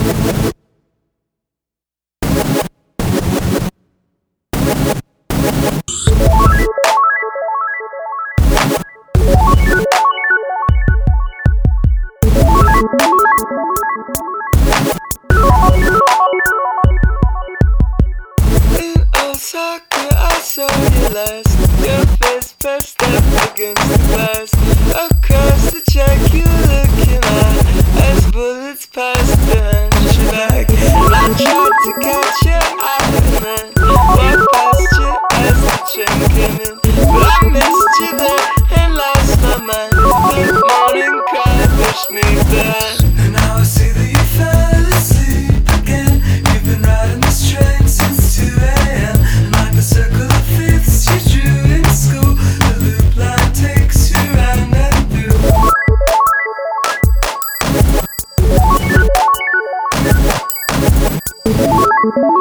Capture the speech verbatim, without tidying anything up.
Osaka, I saw you last. Your face pressed up against the glass. Across the track, you looking at as bullets passed behind your back. I tried to catch your eye and then walked past you as the train came in. But I missed you there and lost my mind. The morning cry pushed me back. And now I see that you fell asleep again. You've been riding this train since two a.m. Like the circle of fifths you drew in school, the loop line takes you round and through.